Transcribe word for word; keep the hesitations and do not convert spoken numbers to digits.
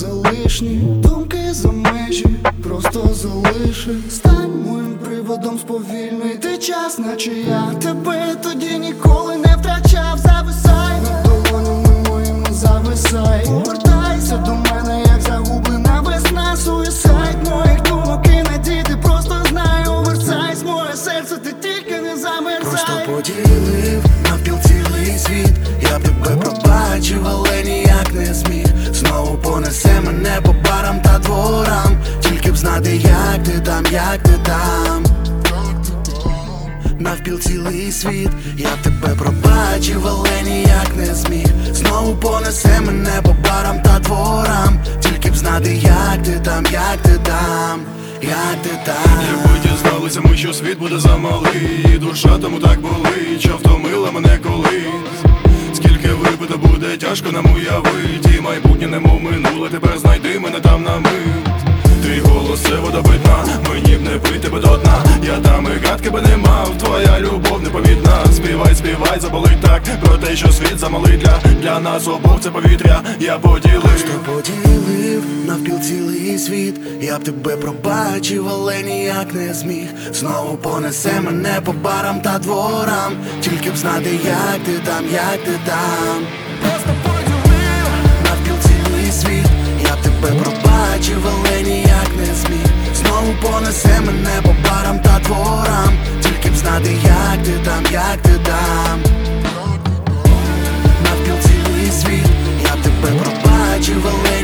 залишні думки за межі, просто залиши. Стань моїм приводом, сповільнити час, наче я тебе тоді ніколи не втрачав. Зависай над долонями моїми, зависай. Повертайся до мене, як загублена весна. Суїсайд моїх думок і надій, ти просто знай. Оверсайз, моє серце, ти тільки не замерзай. Просто поділив навпіл цілий світ. Я б тебе пробачив, але ніяк не зміг. Знову понесе мене по барам та дворам. Тільки б знати, як ти там, як ти там. Навпіл цілий світ, я б тебе пробачив, але ніяк не зміг. Знову понесе мене по барам та дворам. Тільки б знати, як ти там, як ти там, як ти там. Якби дізналися ми, що світ буде замалий, і душа тому так болить, що втомила мене колись. Скільки випито буде тяжко нам уявить, і майбутнє немов минуле, тепер знайди мене там на мить. Твій голос це водопитна, мені б не пити тебе до дна. Я там і гадки би не мав, твоя любов непомітна. Співай, співай, заболить так, про те, що світ замалий для, для нас обох це повітря, я поділив. Просто поділив навпіл цілий світ. Я б тебе пробачив, але ніяк не зміг. Знову понесе мене по барам та дворам. Тільки б знати, як ти там, як ти там. Просто поділив навпіл цілий світ. Я б тебе пробачив, але ніяк не зміг. Знову понесе мене по барам та дворам. Тільки б знати, як ти там, як ти там. Навпіл цілий світ. Я б тебе пробачив, але